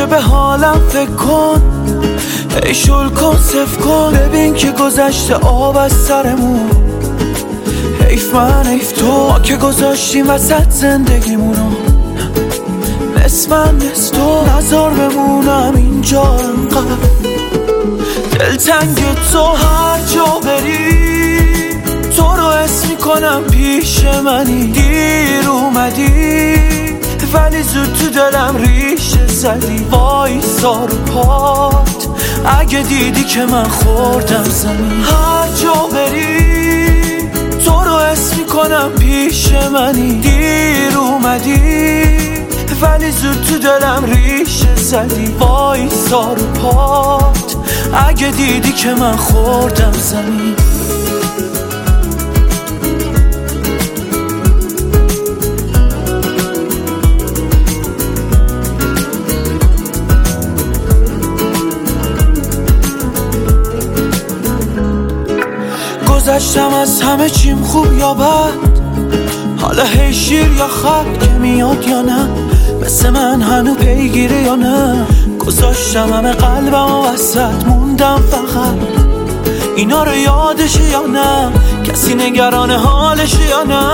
همیشه به حالم فکر کن، ای شل کن صف کن، ببین که گذشته آب از سرمون. حیف من حیف تو، ما که گذاشتیم وسط زندگیمونو، نصف من نصف تو، نذار بمونم اینجا انقدر دلتنگ تو. هر جا بری تو رو حس میکنم پیش منی، دیر اومدی ولی زود تو دلم ریشه زدی. وایسا رو پات اگه دیدی که من خوردم زمین. هر جا بری تو رو حس میکنم پیش منی، دیر اومدی ولی زود تو دلم ریشه زدی. وایسا رو پات اگه دیدی که من خوردم زمین. گذشتم از همه چیم خوب یا بد، حالا هی شیر یا خط که میاد یا نه، مثل من هنو پیگیره یا نه. گذاشتم همه قلبم و وسط موندم فقط، اینا رو یادشه یا نه، کسی نگران حالشه یا نه.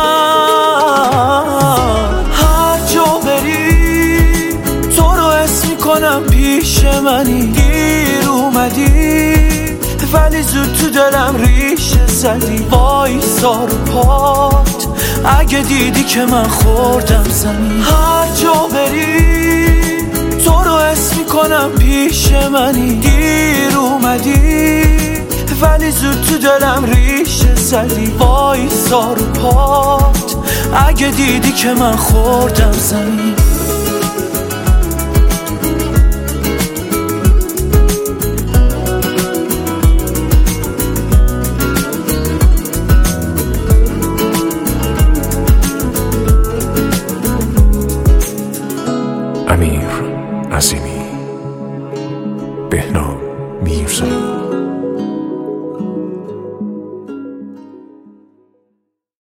هر جا بری تو رو حس میکنم پیش منی، دیر اومدی ولی زود تو دلم ریشه زدی. وایسا رو پات اگه دیدی که من خوردم زمین. هر جا بری تو رو حس میکنم پیش منی، دیر اومدی ولی زود تو دلم ریشه زدی. وایسا رو پات اگه دیدی که من خوردم زمین. امیر عظیمی، بهنام میرزایی.